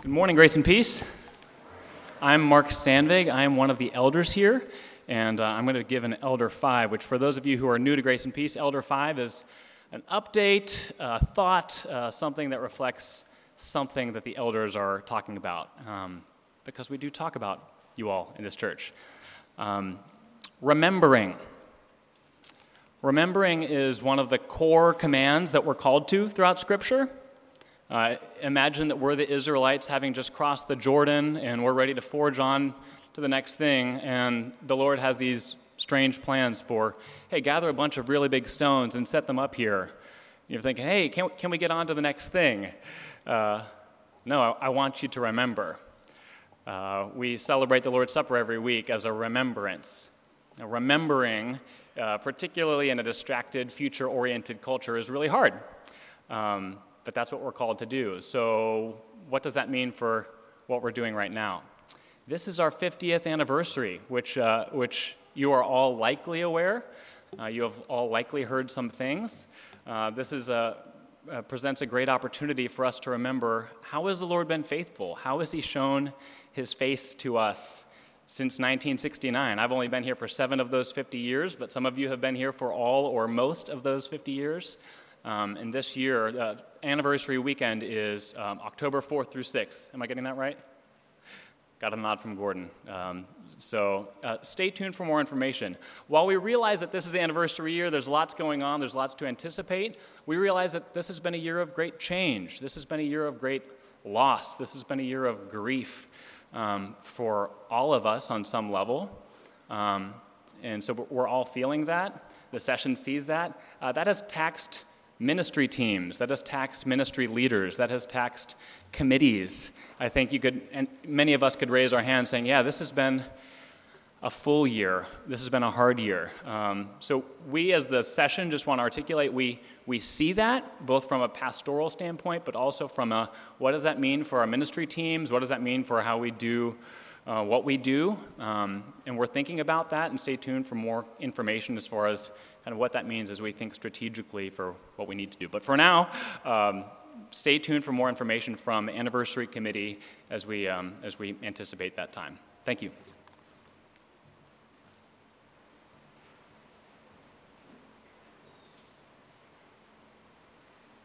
Good morning, Grace and Peace. I'm Mark Sandvig. I am one of the elders here, and I'm going to give an Elder 5, which for those of you who are new to Grace and Peace, Elder 5 is an update, thought, something that reflects something that the elders are talking about, because we do talk about you all in this church. Remembering. Remembering is one of the core commands that we're called to throughout Scripture. Imagine that we're the Israelites having just crossed the Jordan and we're ready to forge on to the next thing, and the Lord has these strange plans for, hey, gather a bunch of really big stones and set them up here. You're thinking, hey, can we get on to the next thing? No, I want you to remember. We celebrate the Lord's Supper every week as a remembrance. Now, remembering, particularly in a distracted, future-oriented culture, is really hard. But that's what we're called to do. So what does that mean for what we're doing right now? This is our 50th anniversary, which you are all likely aware. You have all likely heard some things. This presents a great opportunity for us to remember, how has the Lord been faithful? How has He shown His face to us since 1969? I've only been here for 7 of those 50 years, but some of you have been here for all or most of those 50 years. And this year, the anniversary weekend is October 4th through 6th. Am I getting that right? Got a nod from Gordon. So stay tuned for more information. While we realize that this is the anniversary year, there's lots going on, there's lots to anticipate, we realize that this has been a year of great change. This has been a year of great loss. This has been a year of grief for all of us on some level. And so we're all feeling that. The session sees that. That has taxed ministry teams, that has taxed ministry leaders, that has taxed committees. I think and many of us could raise our hands saying, yeah, this has been a full year. This has been a hard year. So we as the session just want to articulate, we see that, both from a pastoral standpoint, but also from what does that mean for our ministry teams? What does that mean for how we do what we do? And we're thinking about that, and stay tuned for more information as far as kind of what that means as we think strategically for what we need to do. But for now, stay tuned for more information from the Anniversary Committee as we anticipate that time. Thank you.